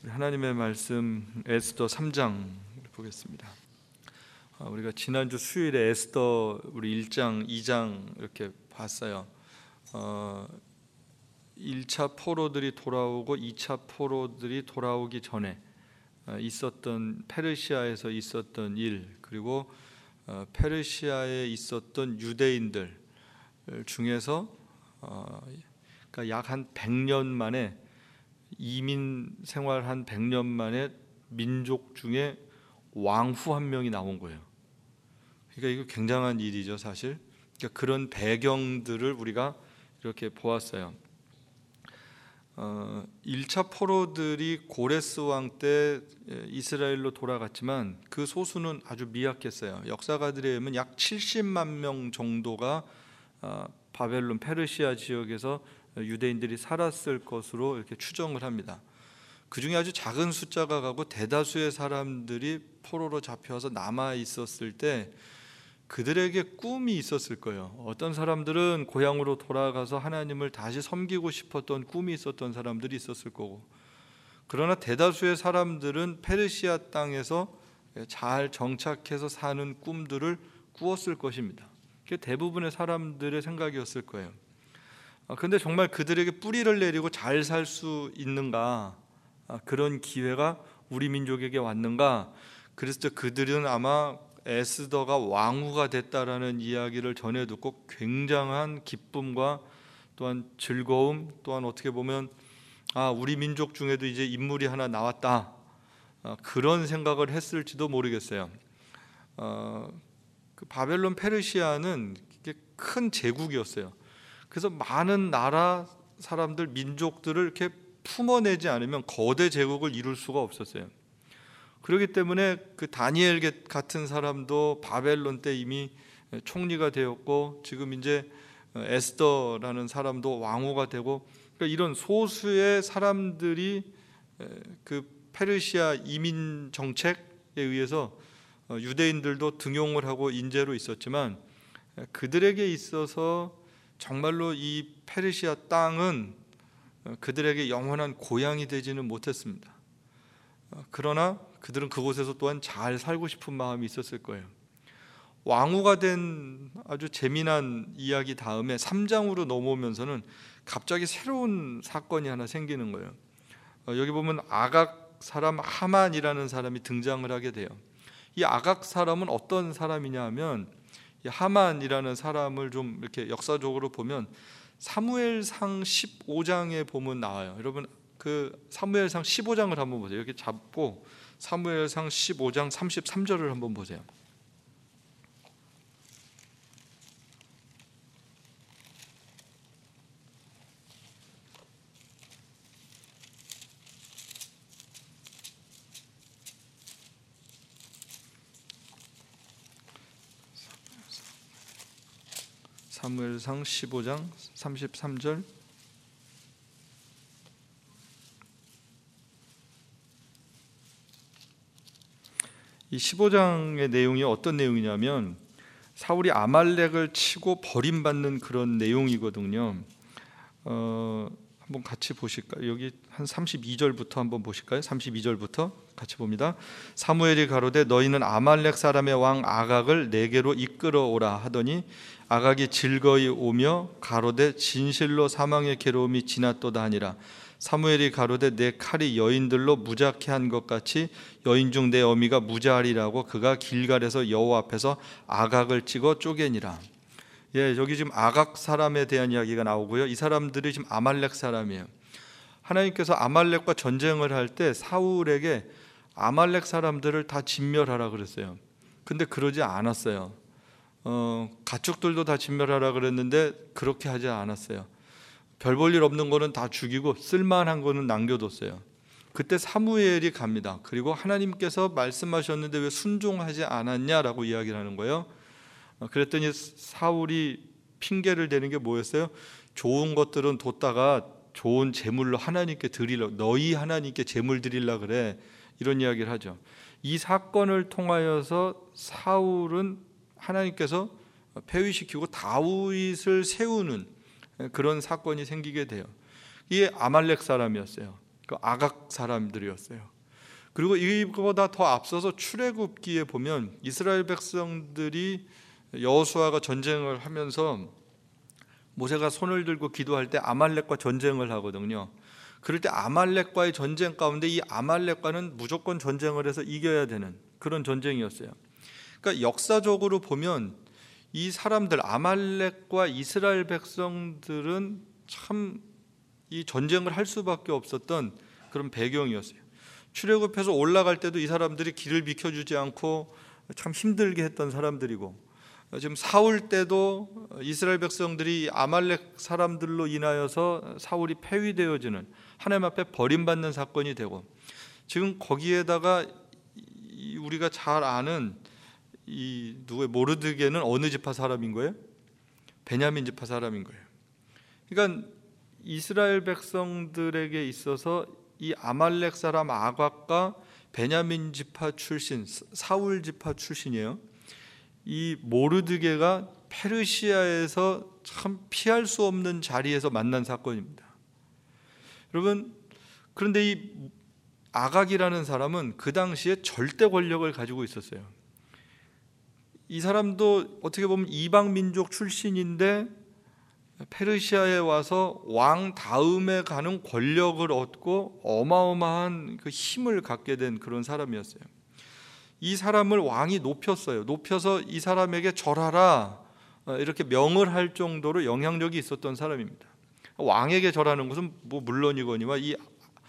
하나님의 말씀 에스더 3장 보겠습니다. 우리가 지난주 수요일에 에스더 우리 1장, 2장 이렇게 봤어요. 1차 포로들이 돌아오고 2차 포로들이 돌아오기 전에 있었던 페르시아에서 있었던 일, 그리고 페르시아에 있었던 유대인들 중에서 그러니까 약 한 100년 만에 이민 생활 한 100년 만에 민족 중에 왕후 한 명이 나온 거예요. 그러니까 이거 굉장한 일이죠, 사실. 그러니까 그런 배경들을 우리가 이렇게 보았어요. 1차 포로들이 고레스 왕 때 이스라엘로 돌아갔지만 그 소수는 아주 미약했어요. 역사가들에 의하면 약 70만 명 정도가 바벨론 페르시아 지역에서 유대인들이 살았을 것으로 이렇게 추정을 합니다. 그 중에 아주 작은 숫자가 가고 대다수의 사람들이 포로로 잡혀서 남아 있었을 때 그들에게 꿈이 있었을 거예요. 어떤 사람들은 고향으로 돌아가서 하나님을 다시 섬기고 싶었던 꿈이 있었던 사람들이 있었을 거고, 그러나 대다수의 사람들은 페르시아 땅에서 잘 정착해서 사는 꿈들을 꾸었을 것입니다. 그게 대부분의 사람들의 생각이었을 거예요. 그런데 정말 그들에게 뿌리를 내리고 잘 살 수 있는가, 그런 기회가 우리 민족에게 왔는가? 그래서 그들은 아마 에스더가 왕후가 됐다라는 이야기를 전해 듣고 굉장한 기쁨과 또한 즐거움, 또한 어떻게 보면 우리 민족 중에도 이제 인물이 하나 나왔다, 그런 생각을 했을지도 모르겠어요. 그 바벨론 페르시아는 큰 제국이었어요. 그래서 많은 나라 사람들, 민족들을 이렇게 품어내지 않으면 거대 제국을 이룰 수가 없었어요. 그렇기 때문에 그 다니엘 같은 사람도 바벨론 때 이미 총리가 되었고, 지금 이제 에스더라는 사람도 왕후가 되고, 그러니까 이런 소수의 사람들이 그 페르시아 이민 정책에 의해서 유대인들도 등용을 하고 인재로 있었지만, 그들에게 있어서 정말로 이 페르시아 땅은 그들에게 영원한 고향이 되지는 못했습니다. 그러나 그들은 그곳에서 또한 잘 살고 싶은 마음이 있었을 거예요. 왕후가 된 아주 재미난 이야기 다음에 3장으로 넘어오면서는 갑자기 새로운 사건이 하나 생기는 거예요. 여기 보면 아각 사람 하만이라는 사람이 등장을 하게 돼요. 이 아각 사람은 어떤 사람이냐 하면, 이 하만이라는 사람을 좀 이렇게 역사적으로 보면 사무엘상 15장에 보면 나와요. 여러분 그 사무엘상 15장을 한번 보세요. 이렇게 잡고 사무엘상 15장 33절을 한번 보세요. 사무엘상 15장 33절. 이 15장의 내용이 어떤 내용이냐면 사울이 아말렉을 치고 버림받는 그런 내용이거든요. 한번 같이 보실까요? 여기 한 32절부터 한번 보실까요? 32절부터 같이 봅니다. 사무엘이 가로되 너희는 아말렉 사람의 왕 아각을 내게로 이끌어오라 하더니 아각이 즐거이 오며 가로되 진실로 사망의 괴로움이 지났도다 하니라. 사무엘이 가로되 내 칼이 여인들로 무자케 한 것 같이 여인 중 내 어미가 무자하리라고 그가 길갈에서 여호와 앞에서 아각을 찍어 쪼개니라. 여기 지금 아각 사람에 대한 이야기가 나오고요. 이 사람들이 지금 아말렉 사람이에요. 하나님께서 아말렉과 전쟁을 할 때 사울에게 아말렉 사람들을 다 진멸하라 그랬어요. 근데 그러지 않았어요. 가축들도 다 진멸하라 그랬는데 그렇게 하지 않았어요. 별 볼 일 없는 거는 다 죽이고 쓸만한 거는 남겨뒀어요. 그때 사무엘이 갑니다. 그리고 하나님께서 말씀하셨는데 왜 순종하지 않았냐라고 이야기를 하는 거예요. 그랬더니 사울이 핑계를 대는 게 뭐였어요? 좋은 것들은 뒀다가 좋은 제물로 하나님께 드리려, 너희 하나님께 제물 드리려 그래, 이런 이야기를 하죠. 이 사건을 통하여서 사울은 하나님께서 폐위시키고 다윗을 세우는 그런 사건이 생기게 돼요. 이게 아말렉 사람이었어요. 그 아각 사람들이었어요. 그리고 이거보다 더 앞서서 출애굽기에 보면 이스라엘 백성들이 여호수아가 전쟁을 하면서 모세가 손을 들고 기도할 때 아말렉과 전쟁을 하거든요. 그럴 때 아말렉과의 전쟁 가운데 이 아말렉과는 무조건 전쟁을 해서 이겨야 되는 그런 전쟁이었어요. 그러니까 역사적으로 보면 이 사람들 아말렉과 이스라엘 백성들은 참 이 전쟁을 할 수밖에 없었던 그런 배경이었어요. 출애굽해서 올라갈 때도 이 사람들이 길을 비켜주지 않고 참 힘들게 했던 사람들이고, 지금 사울 때도 이스라엘 백성들이 아말렉 사람들로 인하여서 사울이 폐위되어지는, 하나님 앞에 버림받는 사건이 되고, 지금 거기에다가 우리가 잘 아는 이 누구의 모르드게는 어느 지파 사람인 거예요? 베냐민 지파 사람인 거예요. 그러니까 이스라엘 백성들에게 있어서 이 아말렉 사람 아각과 베냐민 지파 출신, 사울 지파 출신이에요. 이 모르드게가 페르시아에서 참 피할 수 없는 자리에서 만난 사건입니다. 여러분, 그런데 이 아각이라는 사람은 그 당시에 절대 권력을 가지고 있었어요. 이 사람도 어떻게 보면 이방 민족 출신인데 페르시아에 와서 왕 다음에 가는 권력을 얻고 어마어마한 그 힘을 갖게 된 그런 사람이었어요. 이 사람을 왕이 높였어요. 높여서 이 사람에게 절하라 이렇게 명을 할 정도로 영향력이 있었던 사람입니다. 왕에게 절하는 것은 뭐 물론이거니와 이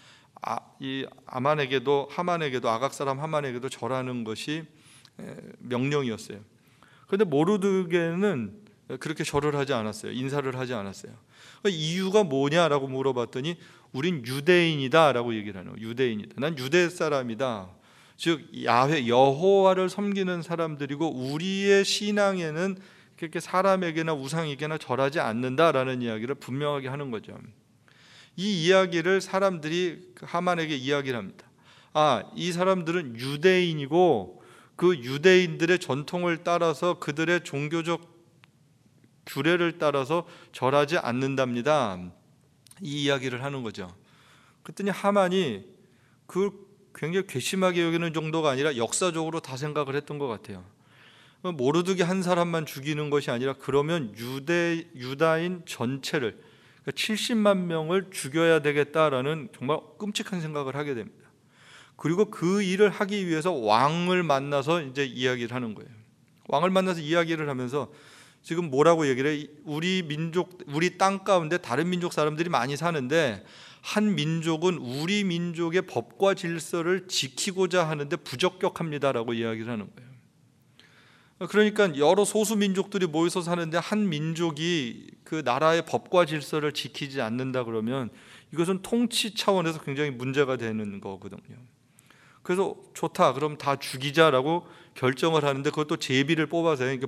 하만에게도 아각 사람 하만에게도 절하는 것이 명령이었어요. 그런데 모르드게는 그렇게 절을 하지 않았어요. 인사를 하지 않았어요. 이유가 뭐냐라고 물어봤더니 우린 유대인이다라고 얘기를 하는 거예요. 유대인이다. 난 유대 사람이다. 즉 야훼 여호와를 섬기는 사람들이고 우리의 신앙에는 그렇게 사람에게나 우상에게나 절하지 않는다라는 이야기를 분명하게 하는 거죠. 이 이야기를 사람들이 하만에게 이야기를 합니다. 이 사람들은 유대인이고 그 유대인들의 전통을 따라서 그들의 종교적 규례를 따라서 절하지 않는답니다. 이 이야기를 하는 거죠. 그랬더니 하만이 그걸 굉장히 괘씸하게 여기는 정도가 아니라 역사적으로 다 생각을 했던 것 같아요. 모르드게 한 사람만 죽이는 것이 아니라 그러면 유다인 전체를, 그러니까 70만 명을 죽여야 되겠다라는 정말 끔찍한 생각을 하게 됩니다. 그리고 그 일을 하기 위해서 왕을 만나서 이제 이야기를 하는 거예요. 왕을 만나서 이야기를 하면서 지금 뭐라고 얘기를 해? 우리 땅 가운데 다른 민족 사람들이 많이 사는데 한 민족은 우리 민족의 법과 질서를 지키고자 하는데 부적격합니다라고 이야기를 하는 거예요. 그러니까 여러 소수 민족들이 모여서 사는데 한 민족이 그 나라의 법과 질서를 지키지 않는다 그러면 이것은 통치 차원에서 굉장히 문제가 되는 거거든요. 그래서 좋다, 그럼 다 죽이자라고 결정을 하는데 그것도 제비를 뽑아서, 그러니까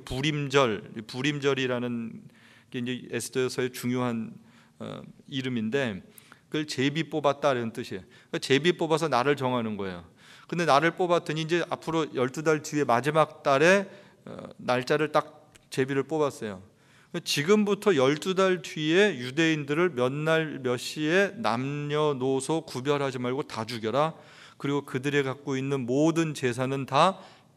불임절이라는 게 이제 에스더서의 중요한 이름인데 그걸 제비 뽑았다는 뜻이에요. 그러니까 제비 뽑아서 날을 정하는 거예요. 근데 날을 뽑았더니 이제 앞으로 12달 뒤에 마지막 달에 날짜를 딱 제비를 뽑았어요. 지금부터 12달 뒤에 유대인들을 몇 날 몇 시에 남녀노소 구별하지 말고 다 죽여라. 그리고 그들이 갖고 있는 모든 재산은 다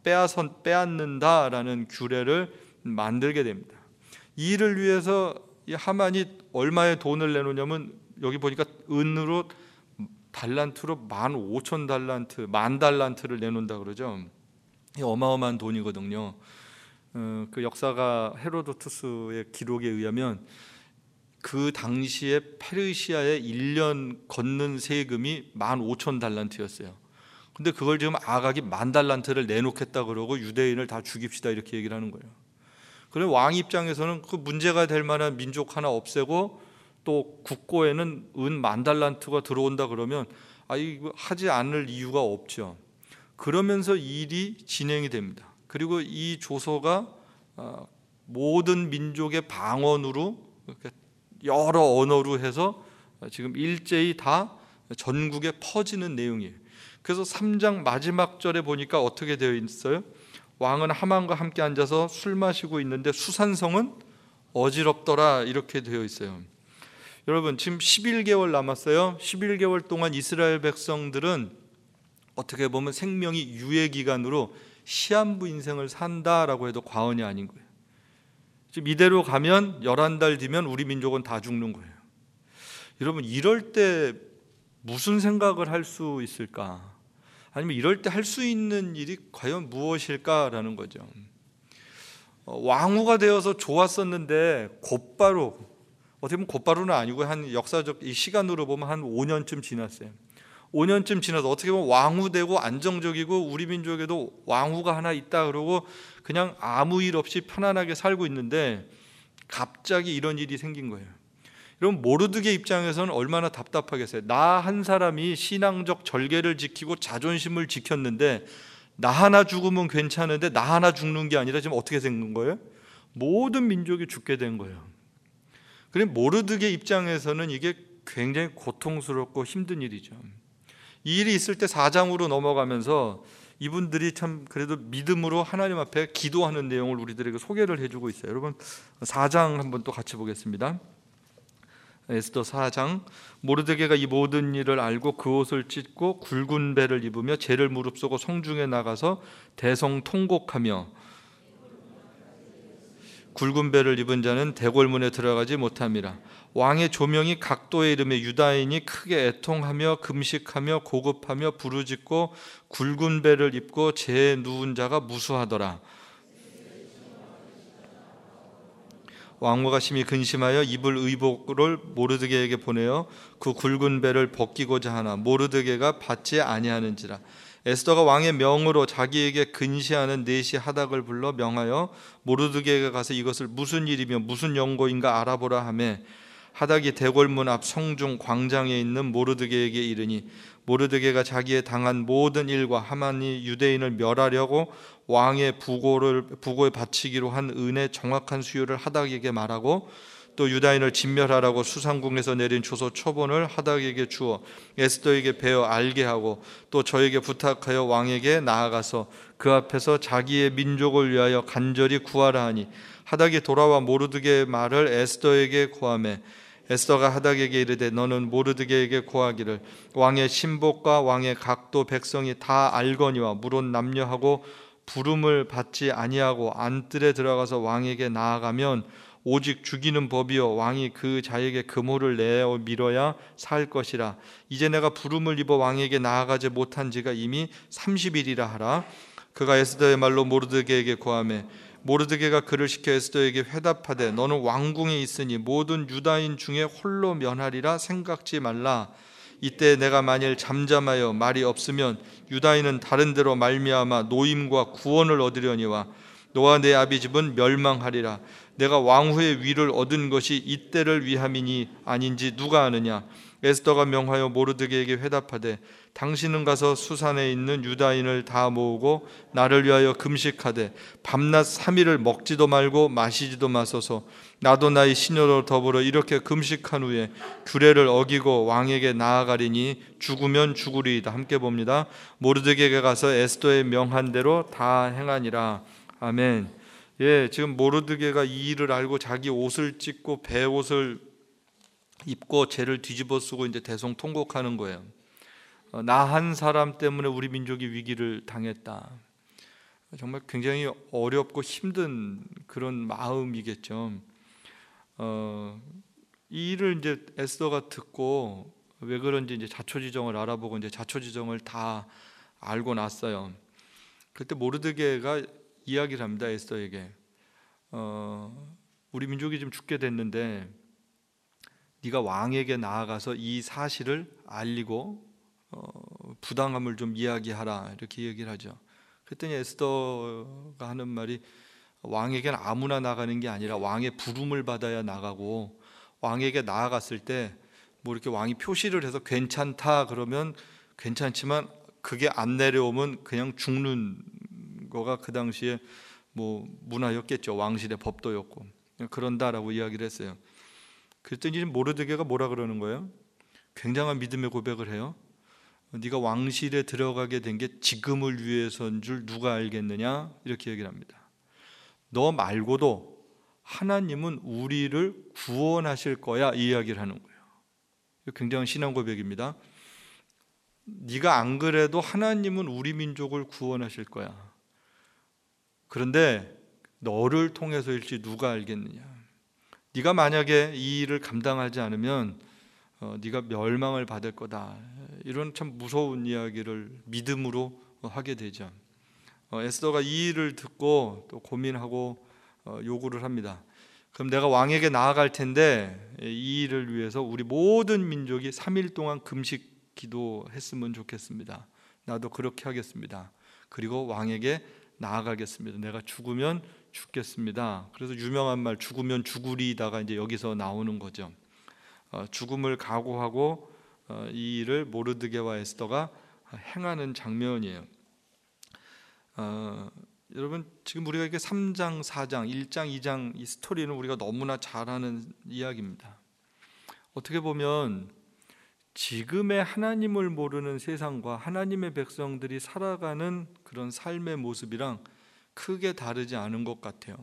빼앗는다라는 규례를 만들게 됩니다. 이 일을 위해서 이 하만이 얼마의 돈을 내놓냐면 여기 보니까 은으로 달란트로 15,000달란트, 10,000달란트를 내놓는다 그러죠. 이 어마어마한 돈이거든요. 그 역사가 헤로도투스의 기록에 의하면 그 당시에 페르시아의 1년 걷는 세금이 15,000달란트였어요. 근데 그걸 지금 아각이 10,000달란트를 내놓겠다 그러고 유대인을 다 죽입시다 이렇게 얘기를 하는 거예요. 그럼 왕 입장에서는 그 문제가 될 만한 민족 하나 없애고 또 국고에는 은 10,000달란트가 들어온다 그러면 이거 하지 않을 이유가 없죠. 그러면서 일이 진행이 됩니다. 그리고 이 조서가 모든 민족의 방언으로 여러 언어로 해서 지금 일제히 다 전국에 퍼지는 내용이에요. 그래서 3장 마지막 절에 보니까 어떻게 되어 있어요? 왕은 하만과 함께 앉아서 술 마시고 있는데 수산성은 어지럽더라 이렇게 되어 있어요. 여러분 지금 11개월 남았어요. 11개월 동안 이스라엘 백성들은 어떻게 보면 생명이 유예 기간으로 시한부 인생을 산다라고 해도 과언이 아닌 거예요. 지금 이대로 가면 11달 뒤면 우리 민족은 다 죽는 거예요. 여러분 이럴 때 무슨 생각을 할 수 있을까? 아니면 이럴 때 할 수 있는 일이 과연 무엇일까라는 거죠. 왕후가 되어서 좋았었는데 곧바로, 어떻게 보면 곧바로는 아니고 한 역사적 이 시간으로 보면 한 5년쯤 지났어요. 5년쯤 지나서 어떻게 보면 왕후 되고 안정적이고 우리 민족에도 왕후가 하나 있다 그러고 그냥 아무 일 없이 편안하게 살고 있는데 갑자기 이런 일이 생긴 거예요. 여러분 모르드게 입장에서는 얼마나 답답하겠어요. 나 한 사람이 신앙적 절개를 지키고 자존심을 지켰는데 나 하나 죽으면 괜찮은데 나 하나 죽는 게 아니라 지금 어떻게 생긴 거예요? 모든 민족이 죽게 된 거예요. 그럼 모르드게 입장에서는 이게 굉장히 고통스럽고 힘든 일이죠. 이 일이 있을 때 4장으로 넘어가면서 이분들이 참 그래도 믿음으로 하나님 앞에 기도하는 내용을 우리들에게 소개를 해주고 있어요. 여러분 4장 한번 또 같이 보겠습니다. 에스더 4장. 모르드게가 이 모든 일을 알고 그 옷을 찢고 굵은 배를 입으며 죄를 무릅쓰고 성중에 나가서 대성통곡하며 굵은 배를 입은 자는 대궐문에 들어가지 못함이라. 왕의 조명이 각도에 이르며 유다인이 크게 애통하며 금식하며 고급하며 부르짖고 굵은 배를 입고 죄에 누운 자가 무수하더라. 왕후가 심히 근심하여 입을 의복을 모르드게에게 보내어 그 굵은 배를 벗기고자 하나 모르드게가 받지 아니하는지라. 에스더가 왕의 명으로 자기에게 근시하는 내시 하닥을 불러 명하여 모르드게가 가서 이것을 무슨 일이며 무슨 연고인가 알아보라 하매 하닥이 대궐문 앞 성중 광장에 있는 모르드게에게 이르니 모르드게가 자기의 당한 모든 일과 하만이 유대인을 멸하려고 왕의 부고에 바치기로 한 은의 정확한 수요를 하닥에게 말하고 또 유다인을 진멸하라고 수상궁에서 내린 조서 초본을 하닥에게 주어 에스더에게 베어 알게 하고 또 저에게 부탁하여 왕에게 나아가서 그 앞에서 자기의 민족을 위하여 간절히 구하라 하니 하닥이 돌아와 모르드게의 말을 에스더에게 고하매 에스더가 하닥에게 이르되 너는 모르드게에게 고하기를 왕의 신복과 왕의 각도 백성이 다 알거니와 물론 남녀하고 부름을 받지 아니하고 안뜰에 들어가서 왕에게 나아가면 오직 죽이는 법이요 왕이 그 자에게 금호를 내어 밀어야 살 것이라. 이제 내가 부름을 입어 왕에게 나아가지 못한 지가 이미 30일이라 하라. 그가 에스더의 말로 모르드게에게 고하매 모르드게가 그를 시켜 에스더에게 회답하되 너는 왕궁에 있으니 모든 유다인 중에 홀로 면하리라 생각지 말라. 이때 내가 만일 잠잠하여 말이 없으면 유다인은 다른 데로 말미암아 노임과 구원을 얻으려니와 너와 내 아비 집은 멸망하리라. 내가 왕후의 위를 얻은 것이 이때를 위함이니 아닌지 누가 아느냐. 에스더가 명하여 모르드게에게 회답하되 당신은 가서 수산에 있는 유다인을 다 모으고 나를 위하여 금식하되 밤낮 3일을 먹지도 말고 마시지도 마소서. 나도 나의 시녀로 더불어 이렇게 금식한 후에 규례를 어기고 왕에게 나아가리니 죽으면 죽으리이다. 함께 봅니다. 모르드게가 가서 에스더의 명한 대로 다 행하니라. 아멘. 예, 지금 모르드게가 이 일을 알고 자기 옷을 찢고 배옷을 입고 죄를 뒤집어 쓰고 이제 대성통곡하는 거예요. 나 한 사람 때문에 우리 민족이 위기를 당했다. 정말 굉장히 어렵고 힘든 그런 마음이겠죠. 이 일을 이제 에스더가 듣고 왜 그런지 이제 자초지정을 알아보고 이제 자초지정을 다 알고 났어요. 그때 모르드게가 이야기를 합니다. 에스더에게 우리 민족이 지금 죽게 됐는데 네가 왕에게 나아가서 이 사실을 알리고 부당함을 좀 이야기하라 이렇게 얘기를 하죠. 그랬더니 에스더가 하는 말이 왕에게는 아무나 나가는 게 아니라 왕의 부름을 받아야 나가고 왕에게 나아갔을 때 뭐 이렇게 왕이 표시를 해서 괜찮다 그러면 괜찮지만 그게 안 내려오면 그냥 죽는 거가 그 당시에 뭐 문화였겠죠. 왕실의 법도였고 그런다라고 이야기를 했어요. 그랬더니 모르드게가 뭐라 그러는 거예요? 굉장한 믿음의 고백을 해요. 네가 왕실에 들어가게 된 게 지금을 위해서인 줄 누가 알겠느냐 이렇게 얘기를 합니다. 너 말고도 하나님은 우리를 구원하실 거야 이 이야기를 하는 거예요. 굉장한 신앙 고백입니다. 네가 안 그래도 하나님은 우리 민족을 구원하실 거야. 그런데 너를 통해서일지 누가 알겠느냐. 네가 만약에 이 일을 감당하지 않으면 네가 멸망을 받을 거다. 이런 참 무서운 이야기를 믿음으로 하게 되죠. 에스더가 이 일을 듣고 또 고민하고 요구를 합니다. 그럼 내가 왕에게 나아갈 텐데 이 일을 위해서 우리 모든 민족이 3일 동안 금식 기도했으면 좋겠습니다. 나도 그렇게 하겠습니다. 그리고 왕에게 나아가겠습니다. 내가 죽으면 죽겠습니다. 그래서 유명한 말 죽으면 죽으리다가 이제 여기서 나오는 거죠. 죽음을 각오하고 이 일을 모르드게와 에스더가 행하는 장면이에요. 여러분 지금 우리가 이렇게 3장, 4장, 1장, 2장 이 스토리는 우리가 너무나 잘 아는 이야기입니다. 어떻게 보면 지금의 하나님을 모르는 세상과 하나님의 백성들이 살아가는 그런 삶의 모습이랑 크게 다르지 않은 것 같아요.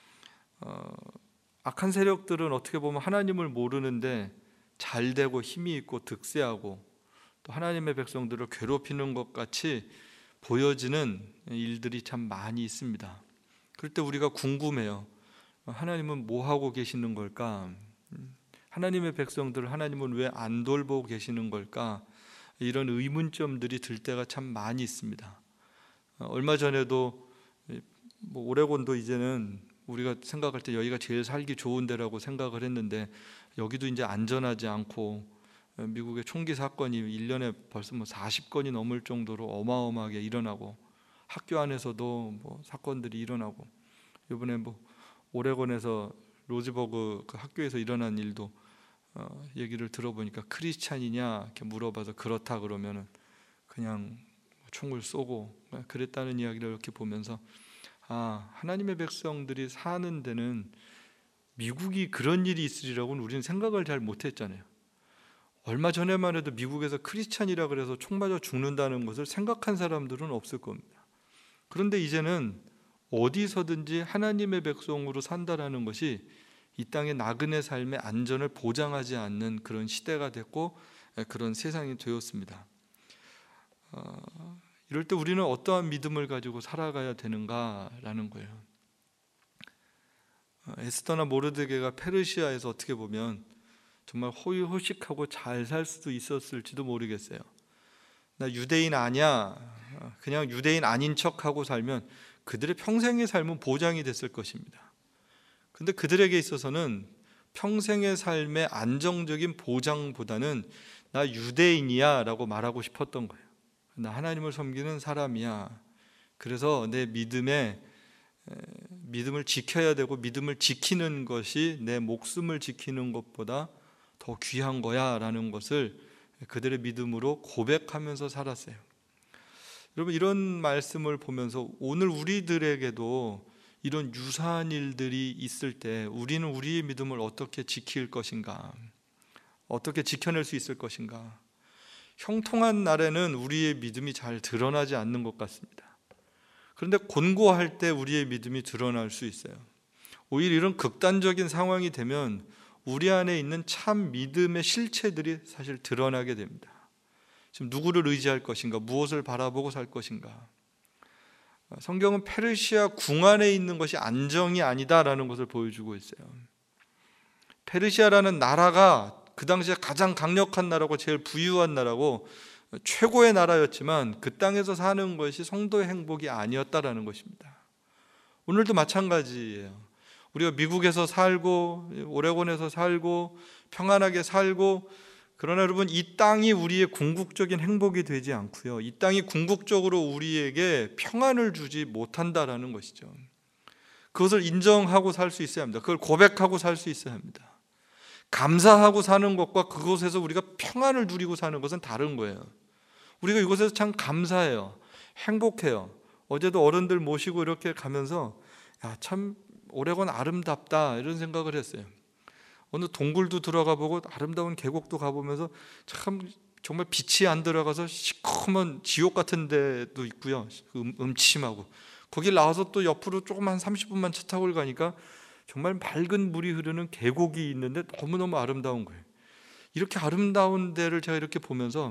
악한 세력들은 어떻게 보면 하나님을 모르는데 잘 되고 힘이 있고 득세하고 또 하나님의 백성들을 괴롭히는 것 같이 보여지는 일들이 참 많이 있습니다. 그럴 때 우리가 궁금해요. 하나님은 뭐 하고 계시는 걸까? 하나님의 백성들을 하나님은 왜 안 돌보고 계시는 걸까? 이런 의문점들이 들 때가 참 많이 있습니다. 얼마 전에도 오레곤도 이제는 우리가 생각할 때 여기가 제일 살기 좋은 데라고 생각을 했는데 여기도 이제 안전하지 않고 미국의 총기 사건이 1년에 벌써 40건이 넘을 정도로 어마어마하게 일어나고 학교 안에서도 사건들이 일어나고 이번에 오레곤에서 로즈버그 그 학교에서 일어난 일도 얘기를 들어보니까 크리스찬이냐 이렇게 물어봐서 그렇다 그러면은 그냥 총을 쏘고 그랬다는 이야기를 이렇게 보면서 하나님의 백성들이 사는 데는 미국이 그런 일이 있으리라고는 우리는 생각을 잘 못했잖아요. 얼마 전에만 해도 미국에서 크리스찬이라 그래서 총 맞아 죽는다는 것을 생각한 사람들은 없을 겁니다. 그런데 이제는 어디서든지 하나님의 백성으로 산다라는 것이 이 땅의 나그네 삶의 안전을 보장하지 않는 그런 시대가 됐고 그런 세상이 되었습니다. 이럴 때 우리는 어떠한 믿음을 가지고 살아가야 되는가라는 거예요. 에스더나 모르드게가 페르시아에서 어떻게 보면 정말 호의호식하고 잘 살 수도 있었을지도 모르겠어요. 나 유대인 아니야. 그냥 유대인 아닌 척하고 살면 그들의 평생의 삶은 보장이 됐을 것입니다. 근데 그들에게 있어서는 평생의 삶의 안정적인 보장보다는 나 유대인이야 라고 말하고 싶었던 거예요. 나 하나님을 섬기는 사람이야. 그래서 내 믿음을 지켜야 되고 믿음을 지키는 것이 내 목숨을 지키는 것보다 더 귀한 거야 라는 것을 그들의 믿음으로 고백하면서 살았어요. 여러분 이런 말씀을 보면서 오늘 우리들에게도 이런 유사한 일들이 있을 때 우리는 우리의 믿음을 어떻게 지킬 것인가, 어떻게 지켜낼 수 있을 것인가. 형통한 날에는 우리의 믿음이 잘 드러나지 않는 것 같습니다. 그런데 곤고할 때 우리의 믿음이 드러날 수 있어요. 오히려 이런 극단적인 상황이 되면 우리 안에 있는 참 믿음의 실체들이 사실 드러나게 됩니다. 지금 누구를 의지할 것인가, 무엇을 바라보고 살 것인가. 성경은 페르시아 궁 안에 있는 것이 안정이 아니다라는 것을 보여주고 있어요. 페르시아라는 나라가 그 당시에 가장 강력한 나라고 제일 부유한 나라고 최고의 나라였지만 그 땅에서 사는 것이 성도의 행복이 아니었다라는 것입니다. 오늘도 마찬가지예요. 우리가 미국에서 살고 오레곤에서 살고 평안하게 살고 그러나 여러분 이 땅이 우리의 궁극적인 행복이 되지 않고요. 이 땅이 궁극적으로 우리에게 평안을 주지 못한다라는 것이죠. 그것을 인정하고 살 수 있어야 합니다. 그걸 고백하고 살 수 있어야 합니다. 감사하고 사는 것과 그곳에서 우리가 평안을 누리고 사는 것은 다른 거예요. 우리가 이곳에서 참 감사해요. 행복해요. 어제도 어른들 모시고 이렇게 가면서 참 오레곤 아름답다 이런 생각을 했어요. 어느 동굴도 들어가 보고 아름다운 계곡도 가보면서 참 정말 빛이 안 들어가서 시커먼 지옥 같은 데도 있고요. 음침하고 거기 나와서 또 옆으로 조금 한 30분만 차 타고 가니까 정말 맑은 물이 흐르는 계곡이 있는데 너무너무 아름다운 거예요. 이렇게 아름다운 데를 제가 이렇게 보면서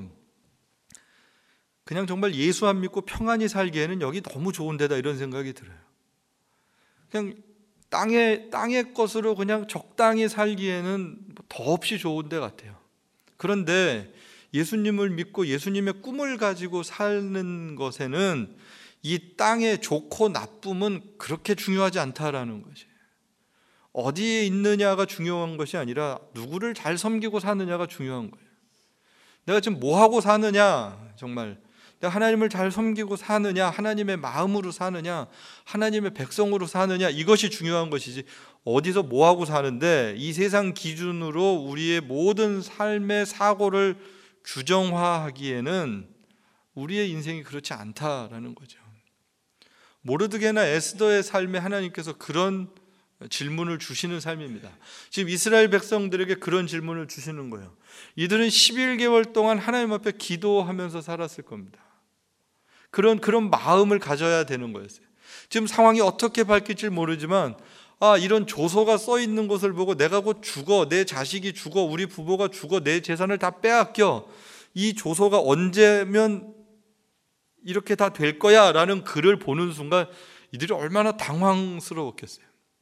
그냥 정말 예수 안 믿고 평안히 살기에는 여기 너무 좋은 데다 이런 생각이 들어요. 그냥 땅의 것으로 그냥 적당히 살기에는 더없이 좋은 데 같아요. 그런데 예수님을 믿고 예수님의 꿈을 가지고 사는 것에는 이 땅의 좋고 나쁨은 그렇게 중요하지 않다라는 것이에요. 어디에 있느냐가 중요한 것이 아니라 누구를 잘 섬기고 사느냐가 중요한 거예요. 내가 지금 뭐 하고 사느냐, 정말 내가 하나님을 잘 섬기고 사느냐, 하나님의 마음으로 사느냐, 하나님의 백성으로 사느냐, 이것이 중요한 것이지 어디서 뭐 하고 사는데 이 세상 기준으로 우리의 모든 삶의 사고를 규정화하기에는 우리의 인생이 그렇지 않다라는 거죠. 모르드게나 에스더의 삶에 하나님께서 그런 질문을 주시는 삶입니다. 지금 이스라엘 백성들에게 그런 질문을 주시는 거예요. 이들은 11개월 동안 하나님 앞에 기도하면서 살았을 겁니다. 그런 마음을 가져야 되는 거였어요. 지금 상황이 어떻게 바뀔지 모르지만 이런 조서가 써 있는 것을 보고 내가 곧 죽어, 내 자식이 죽어, 우리 부모가 죽어, 내 재산을 다 빼앗겨, 이 조서가 언제면 이렇게 다 될 거야 라는 글을 보는 순간 이들이 얼마나 당황스러웠겠어요.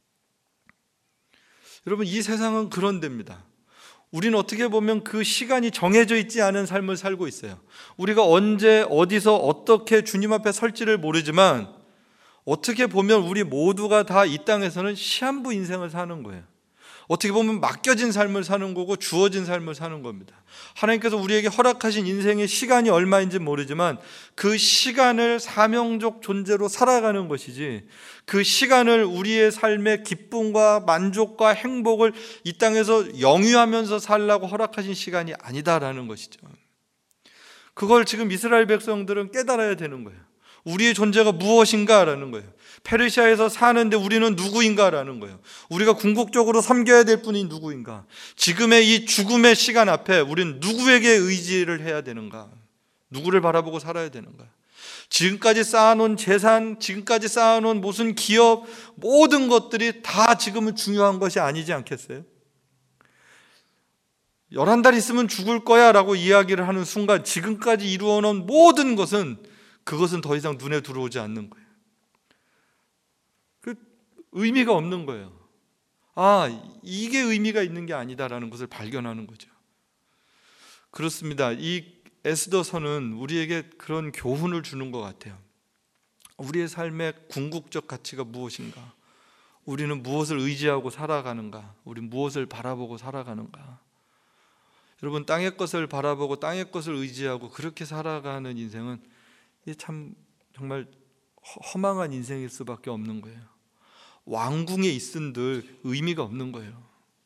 여러분, 이 세상은 그런 데입니다. 우리는 어떻게 보면 그 시간이 정해져 있지 않은 삶을 살고 있어요. 우리가 언제 어디서 어떻게 주님 앞에 설지를 모르지만 어떻게 보면 우리 모두가 다 이 땅에서는 시한부 인생을 사는 거예요. 어떻게 보면 맡겨진 삶을 사는 거고 주어진 삶을 사는 겁니다. 하나님께서 우리에게 허락하신 인생의 시간이 얼마인지 모르지만 그 시간을 사명적 존재로 살아가는 것이지, 그 시간을 우리의 삶의 기쁨과 만족과 행복을 이 땅에서 영위하면서 살라고 허락하신 시간이 아니다라는 것이죠. 그걸 지금 이스라엘 백성들은 깨달아야 되는 거예요. 우리의 존재가 무엇인가라는 거예요. 페르시아에서 사는데 우리는 누구인가라는 거예요. 우리가 궁극적으로 섬겨야 될 분이 누구인가. 지금의 이 죽음의 시간 앞에 우리는 누구에게 의지를 해야 되는가, 누구를 바라보고 살아야 되는가. 지금까지 쌓아놓은 재산, 지금까지 쌓아놓은 무슨 기업, 모든 것들이 다 지금은 중요한 것이 아니지 않겠어요? 11달 있으면 죽을 거야 라고 이야기를 하는 순간 지금까지 이루어놓은 모든 것은, 그것은 더 이상 눈에 들어오지 않는 거예요. 그 의미가 없는 거예요. 이게 의미가 있는 게 아니다라는 것을 발견하는 거죠. 그렇습니다. 이 에스더서는 우리에게 그런 교훈을 주는 것 같아요. 우리의 삶의 궁극적 가치가 무엇인가? 우리는 무엇을 의지하고 살아가는가? 우리는 무엇을 바라보고 살아가는가? 여러분, 땅의 것을 바라보고 땅의 것을 의지하고 그렇게 살아가는 인생은 이게 참 정말 허망한 인생일 수밖에 없는 거예요. 왕궁에 있은들 의미가 없는 거예요.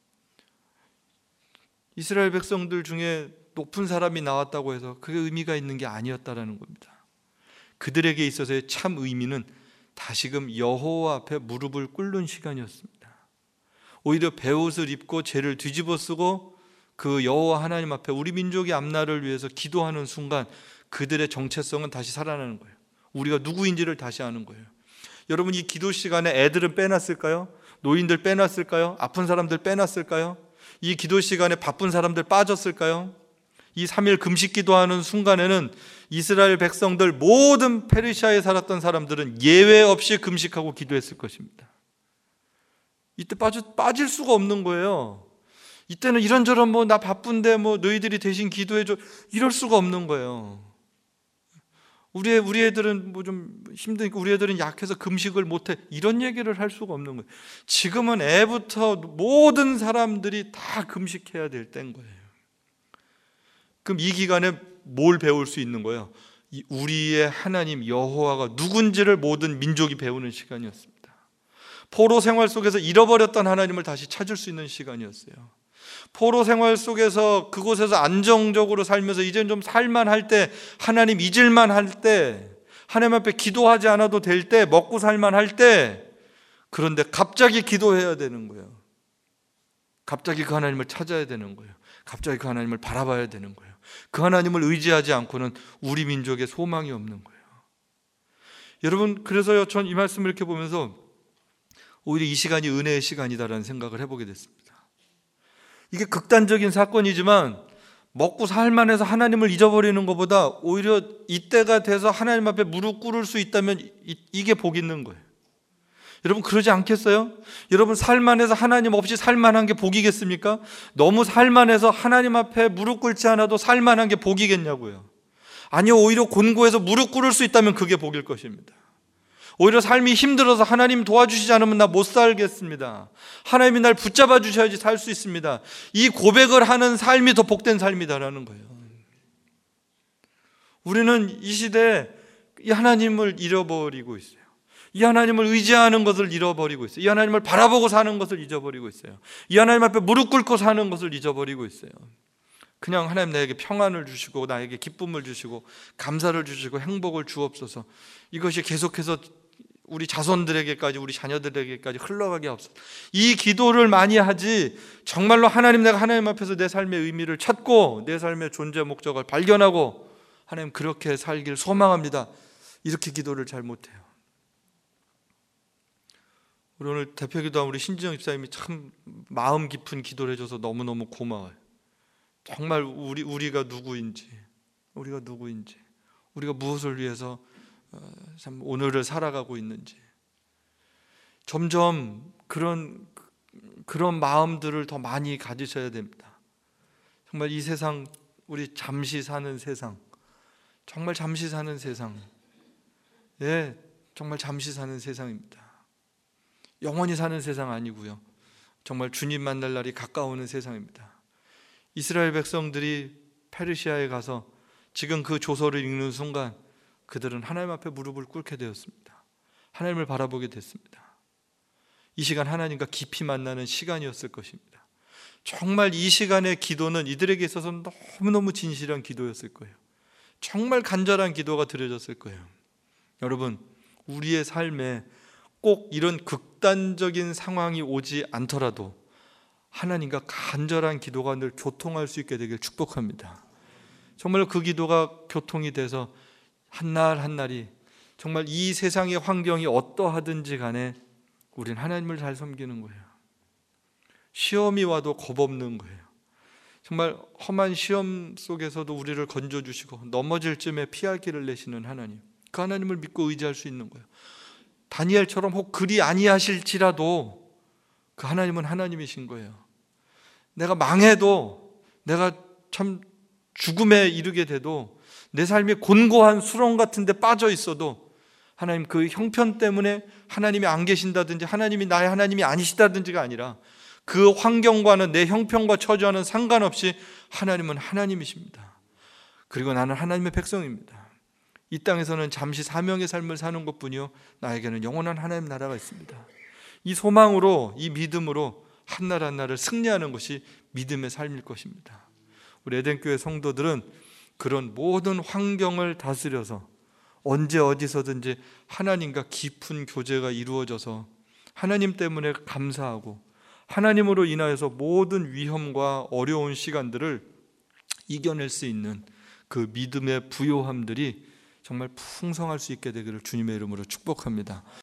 이스라엘 백성들 중에 높은 사람이 나왔다고 해서 그게 의미가 있는 게 아니었다라는 겁니다. 그들에게 있어서의 참 의미는 다시금 여호와 앞에 무릎을 꿇는 시간이었습니다. 오히려 베옷을 입고 죄를 뒤집어 쓰고 그 여호와 하나님 앞에 우리 민족의 앞날을 위해서 기도하는 순간 그들의 정체성은 다시 살아나는 거예요. 우리가 누구인지를 다시 아는 거예요. 여러분, 이 기도 시간에 애들은 빼놨을까요? 노인들 빼놨을까요? 아픈 사람들 빼놨을까요? 이 기도 시간에 바쁜 사람들 빠졌을까요? 이 3일 금식 기도하는 순간에는 이스라엘 백성들, 모든 페르시아에 살았던 사람들은 예외 없이 금식하고 기도했을 것입니다. 이때 빠질 수가 없는 거예요. 이때는 이런저런 나 바쁜데 너희들이 대신 기도해줘, 이럴 수가 없는 거예요. 우리 애들은 좀 힘드니까, 우리 애들은 약해서 금식을 못해, 이런 얘기를 할 수가 없는 거예요. 지금은 애부터 모든 사람들이 다 금식해야 될 때인 거예요. 그럼 이 기간에 뭘 배울 수 있는 거예요? 우리의 하나님 여호와가 누군지를 모든 민족이 배우는 시간이었습니다. 포로 생활 속에서 잃어버렸던 하나님을 다시 찾을 수 있는 시간이었어요. 포로 생활 속에서 그곳에서 안정적으로 살면서 이제는 좀 살만할 때, 하나님 잊을만 할 때, 하나님 앞에 기도하지 않아도 될 때, 먹고 살만할 때, 그런데 갑자기 기도해야 되는 거예요. 갑자기 그 하나님을 찾아야 되는 거예요. 갑자기 그 하나님을 바라봐야 되는 거예요. 그 하나님을 의지하지 않고는 우리 민족의 소망이 없는 거예요. 여러분, 그래서요, 전 이 말씀을 이렇게 보면서 오히려 이 시간이 은혜의 시간이다라는 생각을 해보게 됐습니다. 이게 극단적인 사건이지만 먹고 살만해서 하나님을 잊어버리는 것보다 오히려 이때가 돼서 하나님 앞에 무릎 꿇을 수 있다면 이게 복 있는 거예요. 여러분 그러지 않겠어요? 여러분 살만해서 하나님 없이 살만한 게 복이겠습니까? 너무 살만해서 하나님 앞에 무릎 꿇지 않아도 살만한 게 복이겠냐고요. 아니요, 오히려 곤고해서 무릎 꿇을 수 있다면 그게 복일 것입니다. 오히려 삶이 힘들어서 하나님 도와주시지 않으면 나 못 살겠습니다. 하나님이 날 붙잡아 주셔야지 살 수 있습니다. 이 고백을 하는 삶이 더 복된 삶이다라는 거예요. 우리는 이 시대에 이 하나님을 잃어버리고 있어요. 이 하나님을 의지하는 것을 잃어버리고 있어요. 이 하나님을 바라보고 사는 것을 잊어버리고 있어요. 이 하나님 앞에 무릎 꿇고 사는 것을 잊어버리고 있어요. 그냥 하나님 나에게 평안을 주시고 나에게 기쁨을 주시고 감사를 주시고 행복을 주옵소서. 이것이 계속해서 우리 자손들에게까지 우리 자녀들에게까지 흘러가게 없어. 이 기도를 많이 하지 정말로 내가 하나님 앞에서 내 삶의 의미를 찾고 내 삶의 존재 목적을 발견하고 하나님 그렇게 살길 소망합니다. 이렇게 기도를 잘 못해요. 우리 오늘 대표 기도한 우리 신진영 집사님이 참 마음 깊은 기도를 해줘서 너무너무 고마워요. 정말 우리가 누구인지 우리가 무엇을 위해서 참 오늘을 살아가고 있는지 점점 그런 마음들을 더 많이 가지셔야 됩니다. 정말 이 세상 우리 잠시 사는 세상 정말 잠시 사는 세상 정말 잠시 사는 세상입니다. 영원히 사는 세상 아니고요. 정말 주님 만날 날이 가까워오는 세상입니다. 이스라엘 백성들이 페르시아에 가서 지금 그 조서를 읽는 순간 그들은 하나님 앞에 무릎을 꿇게 되었습니다. 하나님을 바라보게 됐습니다. 이 시간 하나님과 깊이 만나는 시간이었을 것입니다. 정말 이 시간의 기도는 이들에게 있어서는 너무너무 진실한 기도였을 거예요. 정말 간절한 기도가 드려졌을 거예요. 여러분, 우리의 삶에 꼭 이런 극단적인 상황이 오지 않더라도 하나님과 간절한 기도가 늘 교통할 수 있게 되길 축복합니다. 정말 그 기도가 교통이 돼서 한날 한날이 정말 이 세상의 환경이 어떠하든지 간에 우린 하나님을 잘 섬기는 거예요. 시험이 와도 겁없는 거예요. 정말 험한 시험 속에서도 우리를 건져주시고 넘어질 쯤에 피할 길을 내시는 하나님, 그 하나님을 믿고 의지할 수 있는 거예요. 다니엘처럼 혹 그리 아니하실지라도 그 하나님은 하나님이신 거예요. 내가 망해도 내가 참 죽음에 이르게 돼도 내 삶이 곤고한 수렁 같은 데 빠져 있어도 하나님 그 형편 때문에 하나님이 안 계신다든지 하나님이 나의 하나님이 아니시다든지가 아니라 그 환경과는 내 형편과 처지와는 상관없이 하나님은 하나님이십니다. 그리고 나는 하나님의 백성입니다. 이 땅에서는 잠시 사명의 삶을 사는 것뿐이요 나에게는 영원한 하나님 나라가 있습니다. 이 소망으로 이 믿음으로 한날 한날을 승리하는 것이 믿음의 삶일 것입니다. 우리 에덴교회 성도들은 그런 모든 환경을 다스려서 언제 어디서든지 하나님과 깊은 교제가 이루어져서 하나님 때문에 감사하고 하나님으로 인하여서 모든 위험과 어려운 시간들을 이겨낼 수 있는 그 믿음의 부요함들이 정말 풍성할 수 있게 되기를 주님의 이름으로 축복합니다.